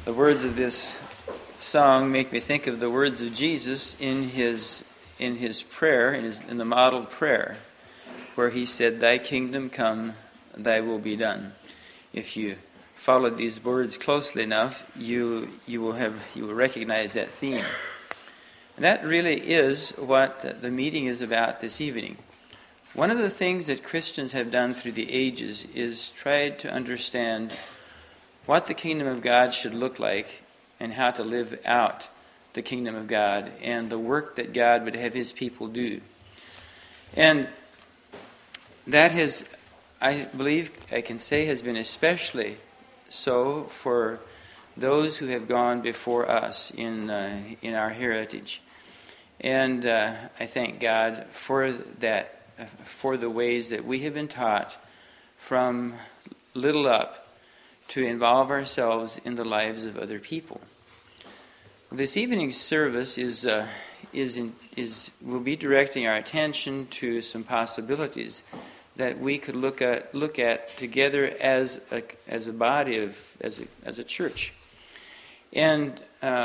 The words of this song make me think of the words of Jesus in his prayer, in the model prayer, where he said, "Thy kingdom come, thy will be done." If you followed these words closely enough, you will recognize that theme. And that really is what the meeting is about this evening. One of the things that Christians have done through the ages is tried to understand what the kingdom of God should look like and how to live out the kingdom of God and the work that God would have his people do. And that has, I believe I can say, has been especially so for those who have gone before us in our heritage. And I thank God for that, for the ways that we have been taught from little up to involve ourselves in the lives of other people. This evening's service will be directing our attention to some possibilities that we could look at together as a body as a church. And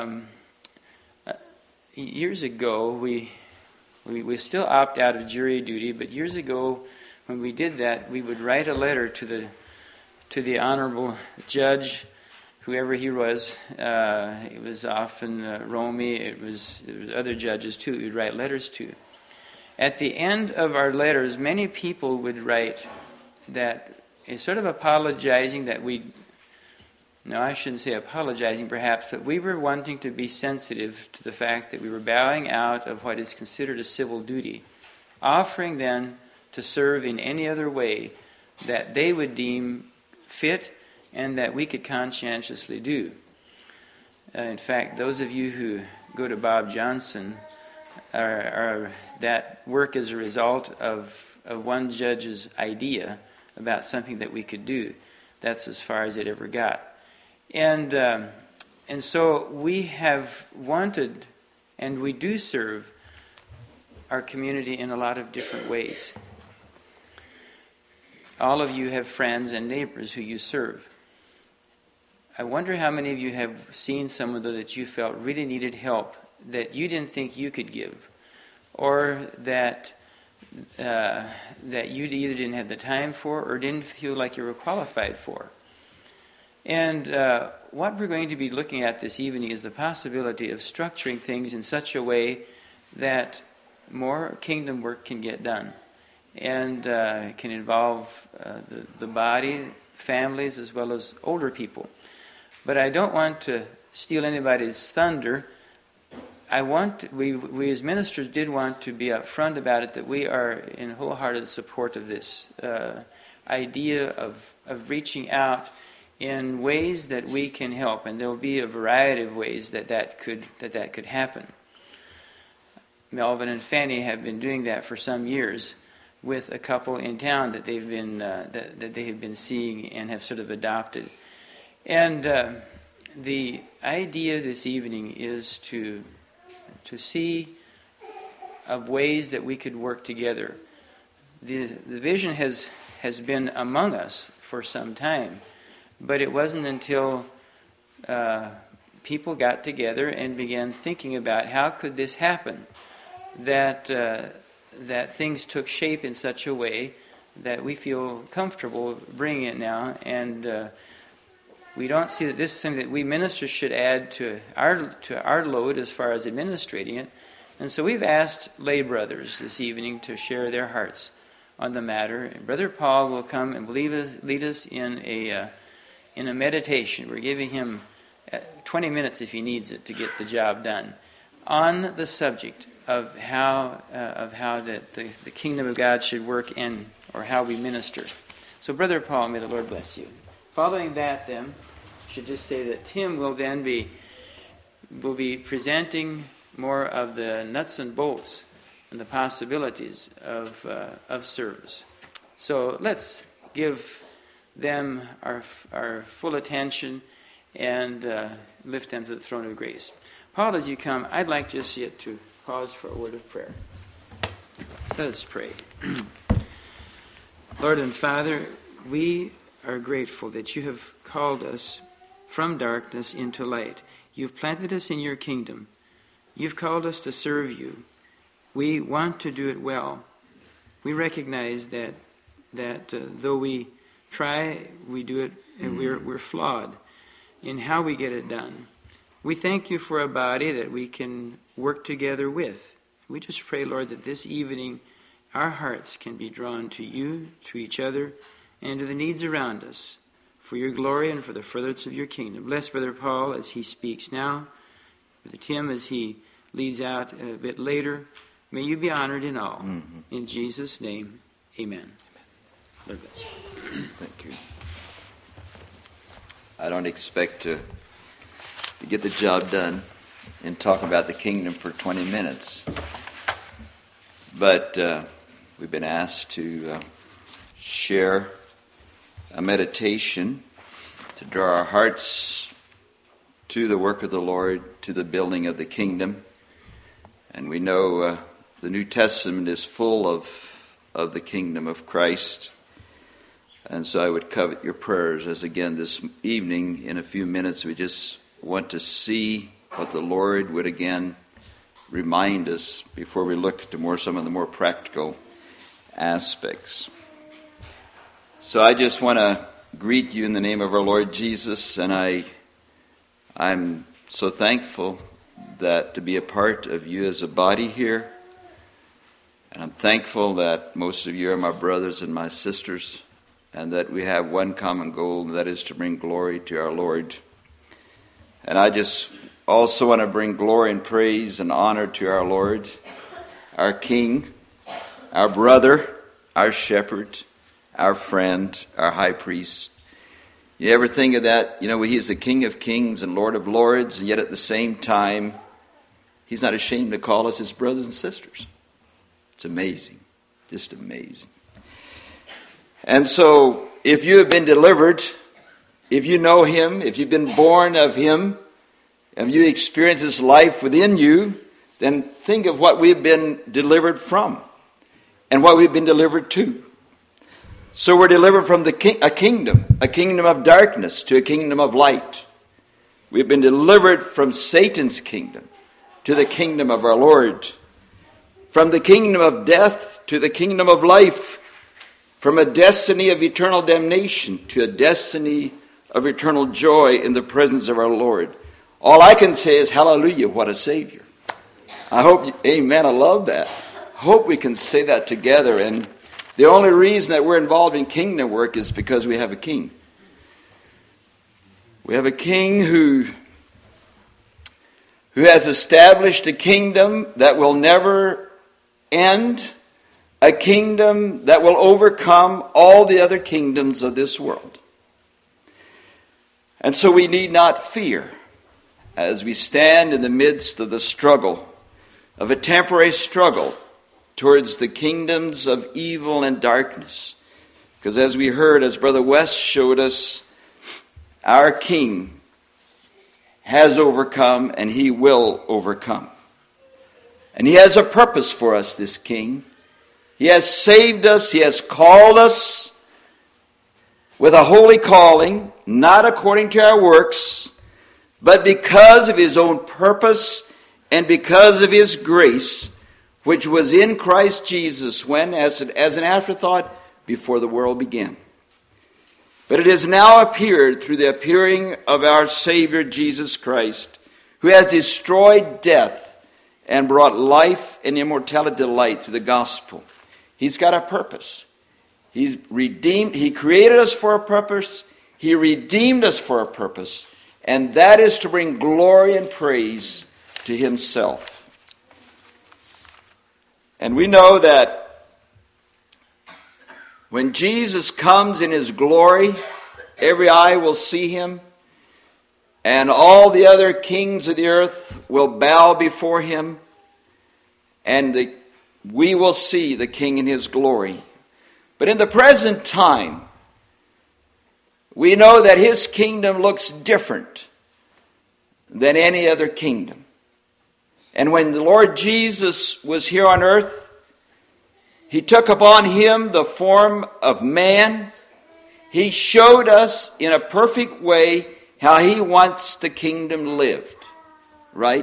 years ago, we still opt out of jury duty, but years ago, when we did that, we would write a letter to the honorable judge, whoever he was. It was often Romy. It was other judges too. We'd write letters to. At the end of our letters, many people would write that, sort of apologizing that I shouldn't say apologizing perhaps, but we were wanting to be sensitive to the fact that we were bowing out of what is considered a civil duty, offering then to serve in any other way that they would deem fit and that we could conscientiously do. In fact, those of you who go to Bob Johnson are that work as a result of one judge's idea about something that we could do. That's as far as it ever got. And so we have wanted, and we do serve our community in a lot of different ways. All of you have friends and neighbors who you serve. I wonder how many of you have seen someone that you felt really needed help that you didn't think you could give, or that you either didn't have the time for or didn't feel like you were qualified for. And what we're going to be looking at this evening is the possibility of structuring things in such a way that more kingdom work can get done, and can involve the body, families, as well as older people. But I don't want to steal anybody's thunder. We as ministers did want to be upfront about it, that we are in wholehearted support of this idea of reaching out in ways that we can help, and there will be a variety of ways that could happen. Melvin and Fanny have been doing that for some years with a couple in town that they've been that they have been seeing and have sort of adopted. And the idea this evening is to see of ways that we could work together. The vision has been among us for some time, but it wasn't until people got together and began thinking about how could this happen that things took shape in such a way that we feel comfortable bringing it now, and we don't see that this is something that we ministers should add to our load as far as administrating it. And so we've asked lay brothers this evening to share their hearts on the matter. And Brother Paul will come and lead us in a meditation. We're giving him 20 minutes if he needs it to get the job done on the subject of how the kingdom of God should work or how we minister. So Brother Paul, may the Lord bless you. Following that, then, I should just say that Tim will then be presenting more of the nuts and bolts and the possibilities of service. So let's give them our full attention and lift them to the throne of grace. Paul, as you come, I'd like just yet to pause for a word of prayer. Let us pray. Lord and Father, we are grateful that you have called us from darkness into light. You've planted us in your kingdom. You've called us to serve you. We want to do it well. We recognize that though we try, we do it, and we're flawed in how we get it done. We thank you for a body that we can work together with. We just pray, Lord, that this evening our hearts can be drawn to you, to each other, and to the needs around us, for your glory and for the furtherance of your kingdom. Bless Brother Paul as he speaks now, Brother Tim as he leads out a bit later. May you be honored in all. In Jesus' name, amen. Lord bless you. Thank you. I don't expect to get the job done and talk about the kingdom for 20 minutes. But we've been asked to share a meditation to draw our hearts to the work of the Lord, to the building of the kingdom. And we know the New Testament is full of the kingdom of Christ. And so I would covet your prayers as again this evening, in a few minutes, we just want to see what the Lord would again remind us before we look to some of the more practical aspects. So I just want to greet you in the name of our Lord Jesus, and I'm so thankful that to be a part of you as a body here. And I'm thankful that most of you are my brothers and my sisters, and that we have one common goal, and that is to bring glory to our Lord. And I just also want to bring glory and praise and honor to our Lord, our King, our brother, our shepherd, our friend, our high priest. You ever think of that? You know, he is the King of kings and Lord of lords, and yet at the same time, he's not ashamed to call us his brothers and sisters. It's amazing. Just amazing. And so, if you have been delivered, if you know him, if you've been born of him, if you experience his life within you, then think of what we've been delivered from and what we've been delivered to. So we're delivered from a kingdom of darkness to a kingdom of light. We've been delivered from Satan's kingdom to the kingdom of our Lord. From the kingdom of death to the kingdom of life. From a destiny of eternal damnation to a destiny of eternal joy in the presence of our Lord. All I can say is, hallelujah, what a Savior. I hope, amen, I love that. Hope we can say that together. And the only reason that we're involved in kingdom work is because we have a king. We have a king who has established a kingdom that will never end. A kingdom that will overcome all the other kingdoms of this world. And so we need not fear as we stand in the midst of the struggle, of a temporary struggle towards the kingdoms of evil and darkness. Because as we heard, as Brother West showed us, our King has overcome and he will overcome. And he has a purpose for us, this King. He has saved us. He has called us with a holy calling, not according to our works, but because of his own purpose and because of his grace, which was in Christ Jesus when, as an afterthought, before the world began. But it has now appeared through the appearing of our Savior Jesus Christ, who has destroyed death and brought life and immortality to light through the gospel. He's got a purpose. He's redeemed. He created us for a purpose. He redeemed us for a purpose. And that is to bring glory and praise to himself. And we know that when Jesus comes in his glory, every eye will see him. And all the other kings of the earth will bow before him. And we will see the King in his glory. But in the present time, we know that his kingdom looks different than any other kingdom. And when the Lord Jesus was here on earth, he took upon him the form of man. He showed us in a perfect way how he wants the kingdom lived, right?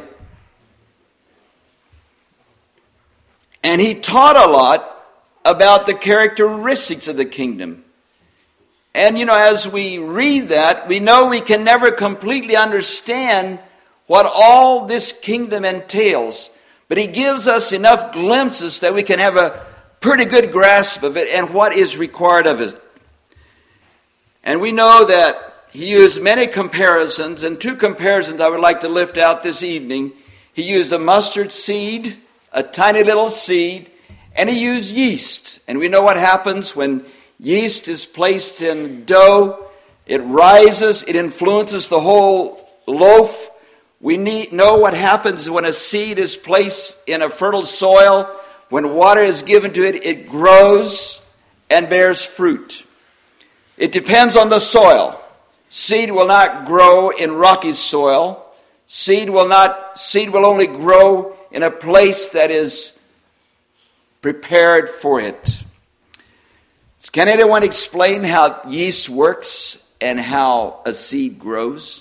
And he taught a lot about the characteristics of the kingdom. And, as we read that, we know we can never completely understand what all this kingdom entails. But he gives us enough glimpses that we can have a pretty good grasp of it and what is required of it. And we know that he used many comparisons, and two comparisons I would like to lift out this evening. He used a mustard seed, a tiny little seed, and he used yeast. And we know what happens when yeast is placed in dough. It rises, it influences the whole loaf. We know what happens when a seed is placed in a fertile soil. When water is given to it, it grows and bears fruit. It depends on the soil. Seed will not grow in rocky soil. Seed will only grow in a place that is prepared for it. Can anyone explain how yeast works and how a seed grows?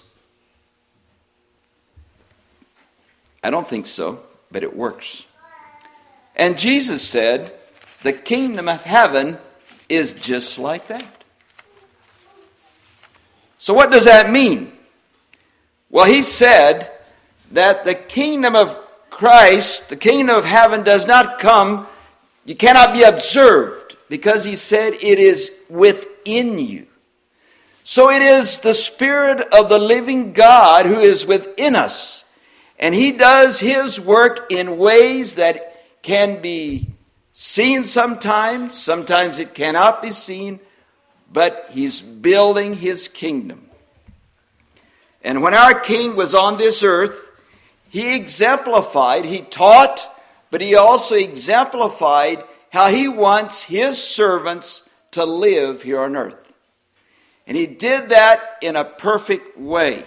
I don't think so, but it works. And Jesus said, the kingdom of heaven is just like that. So what does that mean? Well, he said that the kingdom of Christ, the kingdom of heaven does not come, you cannot be observed, because he said it is within you. So it is the Spirit of the living God who is within us. And he does his work in ways that can be seen sometimes. Sometimes it cannot be seen. But he's building his kingdom. And when our King was on this earth, he exemplified, he taught, but he also exemplified how he wants his servants to live here on earth. And he did that in a perfect way.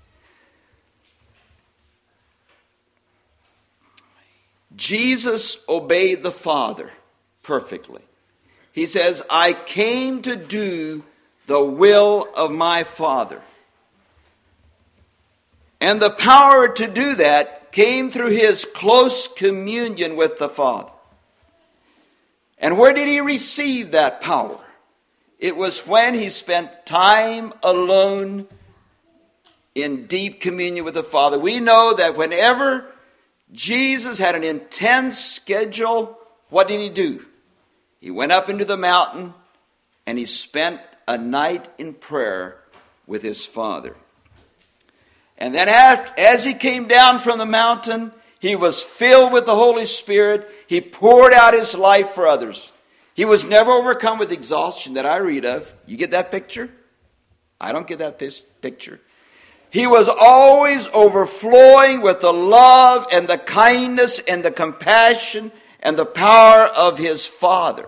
Jesus obeyed the Father perfectly. He says, I came to do the will of my Father. And the power to do that came through his close communion with the Father. And where did he receive that power? It was when he spent time alone in deep communion with the Father. We know that whenever Jesus had an intense schedule, what did he do? He went up into the mountain and he spent a night in prayer with his Father. And then as he came down from the mountain, he was filled with the Holy Spirit. He poured out his life for others. He was never overcome with exhaustion that I read of. You get that picture? I don't get that picture. He was always overflowing with the love and the kindness and the compassion and the power of his Father.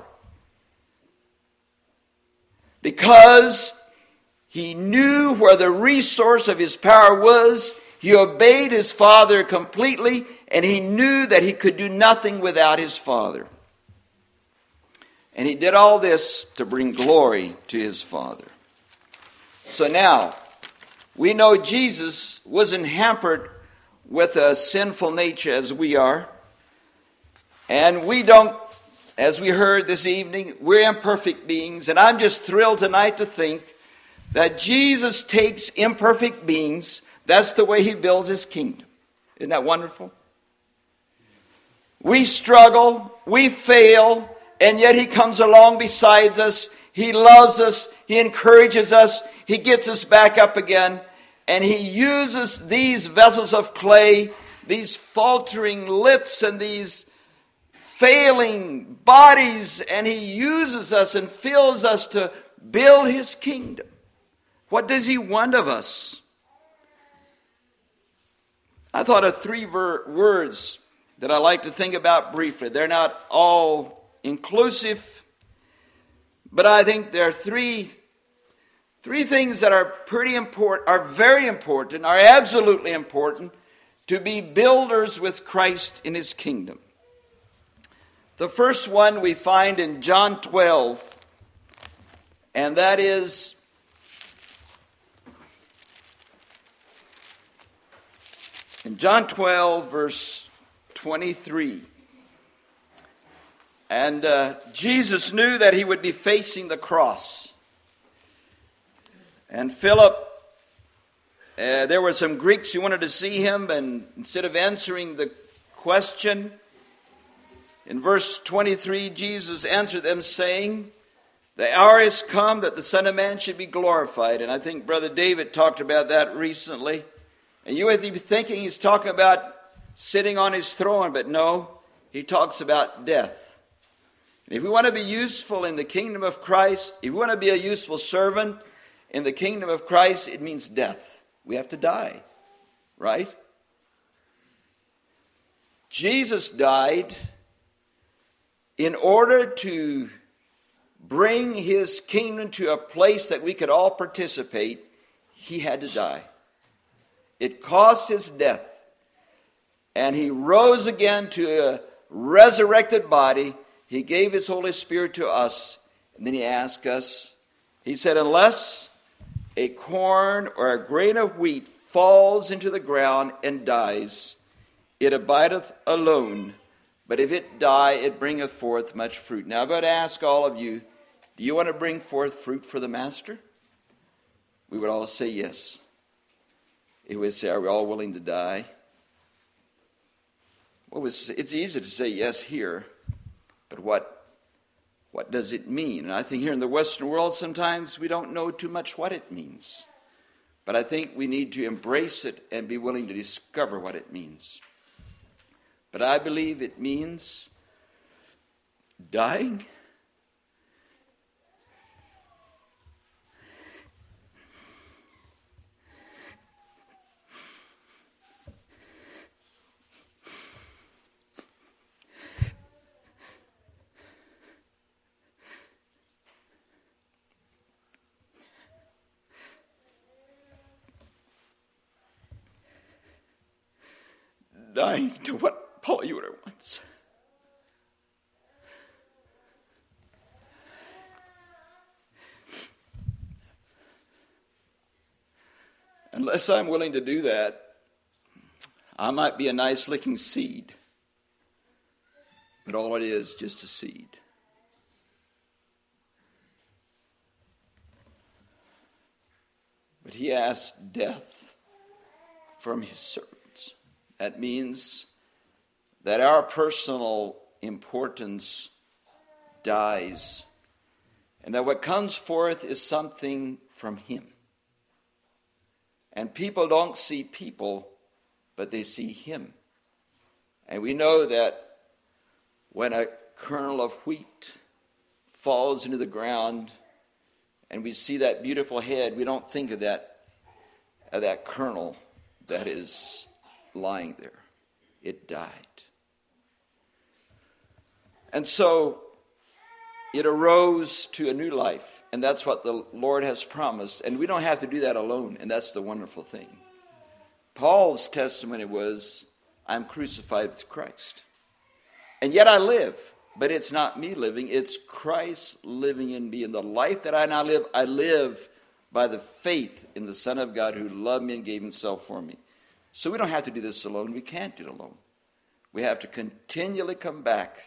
Because he knew where the resource of his power was, he obeyed his Father completely, and he knew that he could do nothing without his Father. And he did all this to bring glory to his Father. So now, we know Jesus wasn't hampered with a sinful nature as we are. And we don't, as we heard this evening, we're imperfect beings. And I'm just thrilled tonight to think that Jesus takes imperfect beings. That's the way he builds his kingdom. Isn't that wonderful? We struggle, we fail, and yet he comes along beside us. He loves us, he encourages us, he gets us back up again. And he uses these vessels of clay, these faltering lips and these failing bodies, and he uses us and fills us to build his kingdom. What does he want of us? I thought of three words that I like to think about briefly. They're not all inclusive, but I think there are three things that are pretty important, are very important, are absolutely important to be builders with Christ in his kingdom. The first one we find in John 12, and that is In John 12, verse 23, and Jesus knew that he would be facing the cross. And Philip, there were some Greeks who wanted to see him, and instead of answering the question, in verse 23, Jesus answered them saying, "The hour is come that the Son of Man should be glorified." And I think Brother David talked about that recently. And you would be thinking he's talking about sitting on his throne, but no, he talks about death. And if we want to be useful in the kingdom of Christ, if we want to be a useful servant in the kingdom of Christ, it means death. We have to die, right? Jesus died in order to bring his kingdom to a place that we could all participate. He had to die. It caused his death. And he rose again to a resurrected body. He gave his Holy Spirit to us. And then he asked us, he said, unless a corn or a grain of wheat falls into the ground and dies, it abideth alone. But if it die, it bringeth forth much fruit. Now I'm going to ask all of you, do you want to bring forth fruit for the Master? We would all say yes. It would say, are we all willing to die? Well, it's easy to say yes here, but what does it mean? And I think here in the Western world sometimes we don't know too much what it means. But I think we need to embrace it and be willing to discover what it means. But I believe it means dying. Dying to what Paul Euler wants. Unless I'm willing to do that, I might be a nice looking seed, but all it is just a seed. But he asked death from his servants. That means that our personal importance dies, and that what comes forth is something from him. And people don't see people, but they see him. And we know that when a kernel of wheat falls into the ground and we see that beautiful head, we don't think of that kernel that is lying there. It died. And so it arose to a new life. And that's what the Lord has promised. And we don't have to do that alone. And that's the wonderful thing. Paul's testimony was, I'm crucified with Christ. And yet I live. But it's not me living. It's Christ living in me. And the life that I now live, I live by the faith in the Son of God who loved me and gave himself for me. So we don't have to do this alone. We can't do it alone. We have to continually come back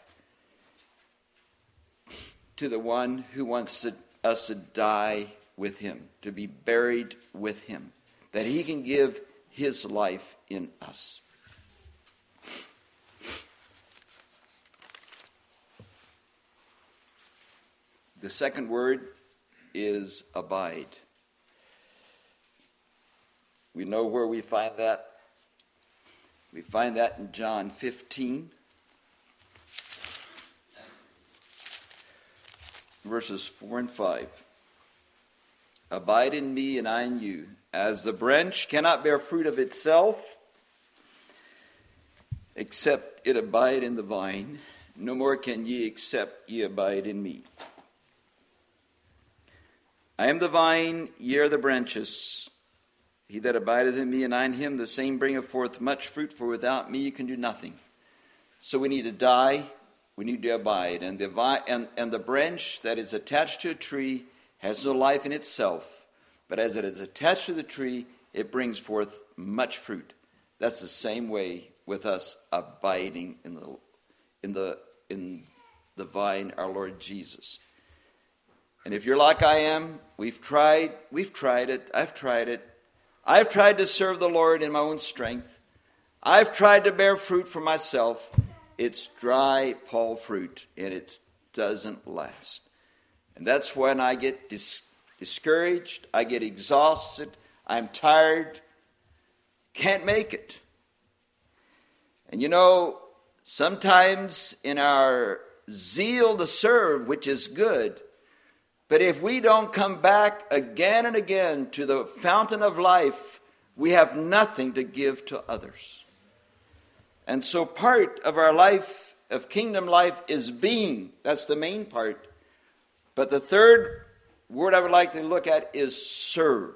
to the one who wants us to die with him, to be buried with him, that he can give his life in us. The second word is abide. We know where we find that. We find that in John 15, verses 4 and 5. Abide in me and I in you. As the branch cannot bear fruit of itself, except it abide in the vine, no more can ye except ye abide in me. I am the vine, ye are the branches. He that abideth in me and I in him, the same bringeth forth much fruit, for without me you can do nothing. So we need to die, we need to abide. And the branch that is attached to a tree has no life in itself, but as it is attached to the tree, it brings forth much fruit. That's the same way with us abiding in the vine, our Lord Jesus. And if you're like I am, we've tried it, I've tried it. I've tried to serve the Lord in my own strength. I've tried to bear fruit for myself. It's dry Paul fruit, and it doesn't last. And that's when I get discouraged, I get exhausted, I'm tired, can't make it. And you know, sometimes in our zeal to serve, which is good, but if we don't come back again and again to the fountain of life, we have nothing to give to others. And so part of our life, of kingdom life, is being. That's the main part. But the third word I would like to look at is serve.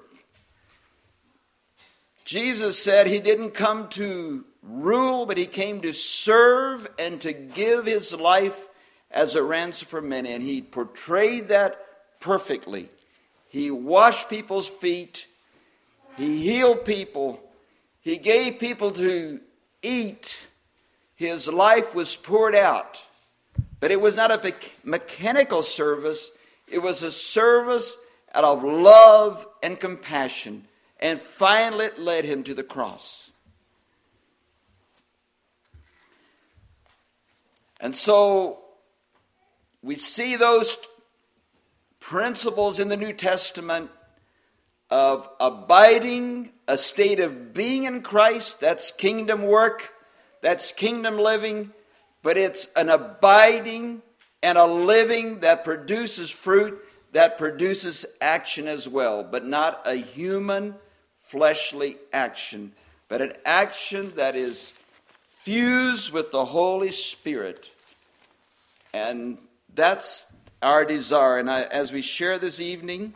Jesus said he didn't come to rule, but he came to serve and to give his life as a ransom for many. And he portrayed that perfectly. He washed people's feet. He healed people. He gave people to eat. His life was poured out. But it was not a mechanical service. It was a service out of love and compassion. And finally it led him to the cross. And so we see those principles in the New Testament of abiding, a state of being in Christ. That's kingdom work. That's kingdom living. But it's an abiding and a living that produces fruit, that produces action as well. But not a human, fleshly action, but an action that is fused with the Holy Spirit. And that's our desire. And as we share this evening,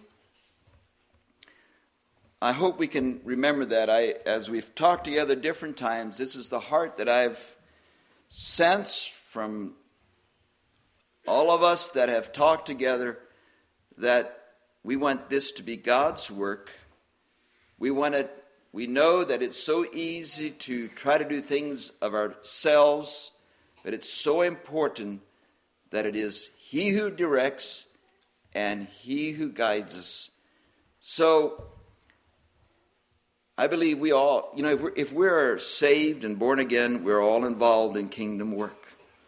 I hope we can remember that. As we've talked together different times, this is the heart that I've sensed from all of us that have talked together, that we want this to be God's work. We know that it's so easy to try to do things of ourselves, but it's so important that it is He who directs and He who guides us. So I believe we all, if we're saved and born again, we're all involved in kingdom work.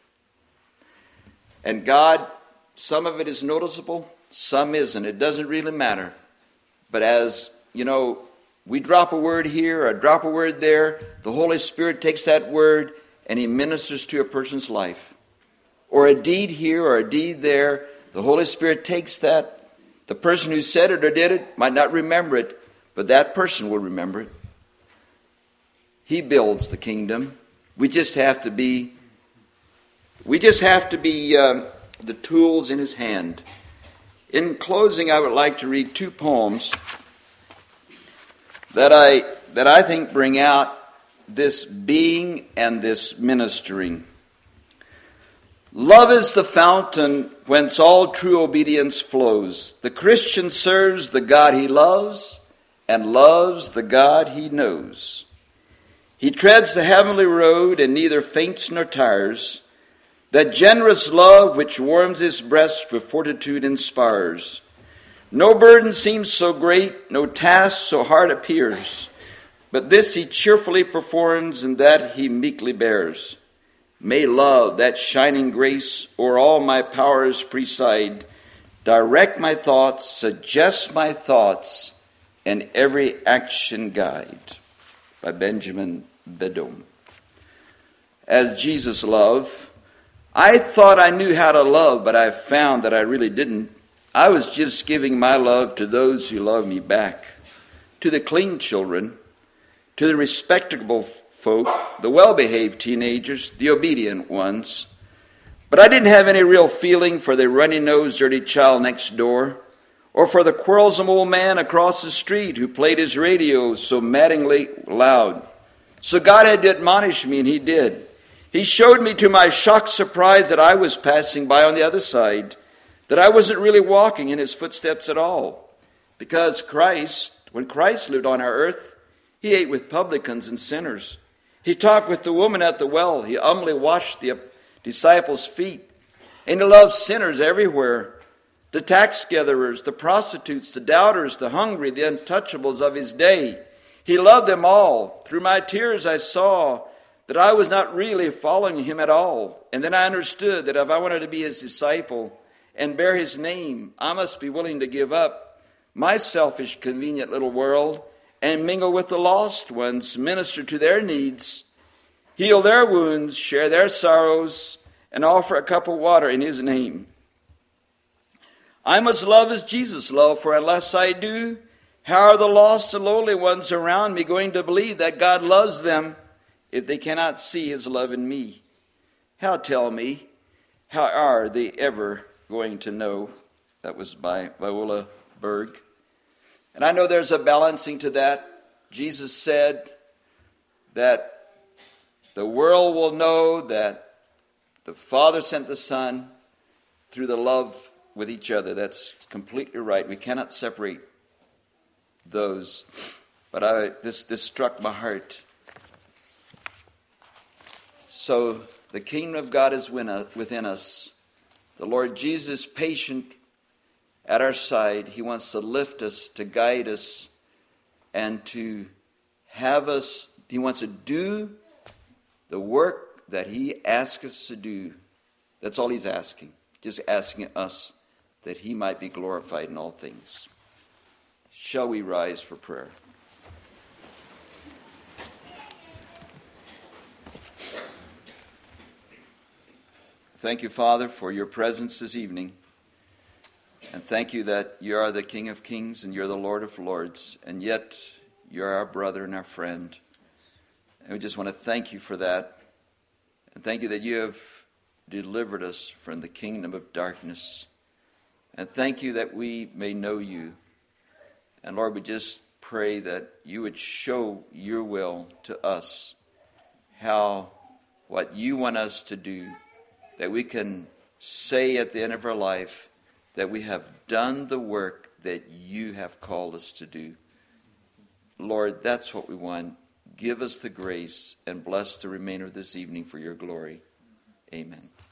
And God, some of it is noticeable, some isn't. It doesn't really matter. But as, we drop a word here or drop a word there, the Holy Spirit takes that word and He ministers to a person's life. Or a deed here or a deed there, the Holy Spirit takes that. The person who said it or did it might not remember it, but that person will remember it. He builds the kingdom. We just have to be the tools in His hand. In closing, I would like to read 2 poems that I think bring out this being and this ministering. Love is the fountain whence all true obedience flows. The Christian serves the God he loves and loves the God he knows. He treads the heavenly road and neither faints nor tires. That generous love which warms his breast with fortitude inspires. No burden seems so great, no task so hard appears. But this he cheerfully performs and that he meekly bears. May love, that shining grace, o'er all my powers preside, direct my thoughts, suggest my thoughts, and every action guide. By Benjamin Beddoe. As Jesus loved, I thought I knew how to love, but I found that I really didn't. I was just giving my love to those who love me back, to the clean children, to the respectable folk, the well-behaved teenagers, the obedient ones. But I didn't have any real feeling for the runny-nosed, dirty child next door, or for the quarrelsome old man across the street who played his radio so maddeningly loud. So God had to admonish me, and He did. He showed me to my shocked surprise that I was passing by on the other side, that I wasn't really walking in His footsteps at all. Because when Christ lived on our earth, He ate with publicans and sinners. He talked with the woman at the well. He humbly washed the disciples' feet. And he loved sinners everywhere. The tax gatherers, the prostitutes, the doubters, the hungry, the untouchables of his day. He loved them all. Through my tears I saw that I was not really following him at all. And then I understood that if I wanted to be his disciple and bear his name, I must be willing to give up my selfish, convenient little world and mingle with the lost ones, minister to their needs, heal their wounds, share their sorrows, and offer a cup of water in his name. I must love as Jesus loved, for unless I do, how are the lost and lowly ones around me going to believe that God loves them if they cannot see his love in me? Tell me, how are they ever going to know? That was by Viola Berg. And I know there's a balancing to that. Jesus said that the world will know that the Father sent the Son through the love with each other. That's completely right. We cannot separate those. But this struck my heart. So the kingdom of God is within us. The Lord Jesus, patient at our side. He wants to lift us, to guide us, and to have us. He wants to do the work that he asks us to do. That's all he's asking. Just asking us that he might be glorified in all things. Shall we rise for prayer? Thank you, Father, for your presence this evening. And thank you that you are the King of Kings and you're the Lord of Lords. And yet you're our brother and our friend. And we just want to thank you for that. And thank you that you have delivered us from the kingdom of darkness. And thank you that we may know you. And Lord, we just pray that you would show your will to us. What you want us to do. That we can say at the end of our life that we have done the work that you have called us to do. Lord, that's what we want. Give us the grace and bless the remainder of this evening for your glory. Amen.